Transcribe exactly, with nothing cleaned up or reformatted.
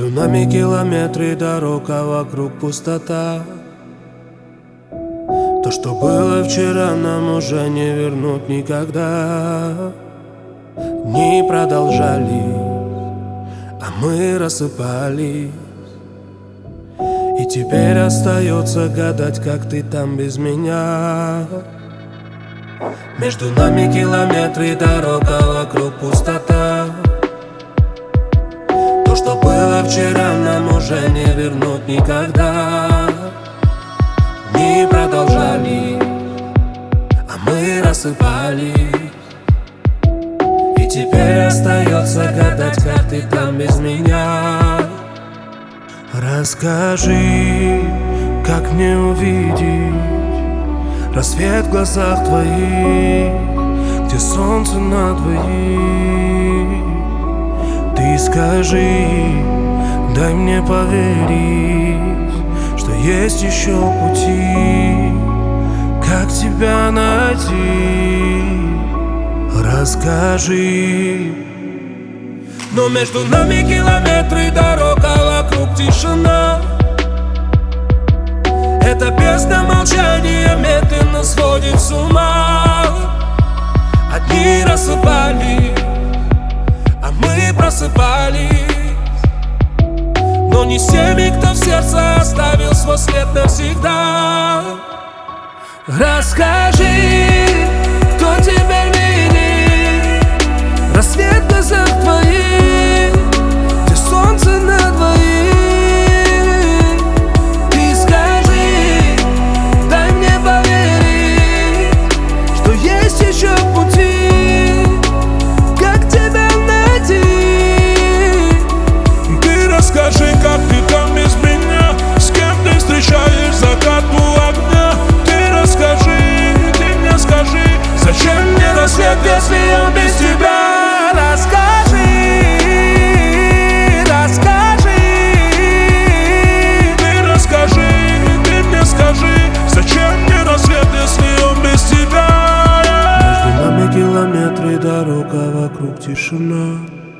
Между нами километры дорог, а вокруг пустота. То, что было вчера, нам уже не вернуть никогда. Дни продолжались, а мы рассыпались. И теперь остается гадать, как ты там без меня. Между нами километры дорог, а вокруг пустота. То, что было вчера, нам уже не вернуть никогда. Дни продолжались, а мы рассыпались. И теперь остается гадать, как ты там без меня. Расскажи, как мне увидеть рассвет в глазах твоих, где солнце на двоих. Ты скажи, дай мне поверить, что есть еще пути, как тебя найти. Расскажи. Но между нами километры дорог, а вокруг тишина. Эта песня молчания медленно сводит с ума. Одни рассыпались, а мы просыпались. Но не с теми, кто в сердце оставил свой след навсегда. Расскажи, кто теперь видит рассвет в глазах твоих, где солнце на двоих. Ты скажи, дай мне поверить, что есть еще пути, как тебя найти. Ты расскажи, как ты там без меня, с кем ты встречаешь закат у огня. Ты расскажи, ты мне скажи, зачем мне рассвет, если он без тебя? Расскажи, расскажи. Ты расскажи, ты мне скажи, зачем мне рассвет, если он без тебя? Между нами километры дорог, а вокруг тишина.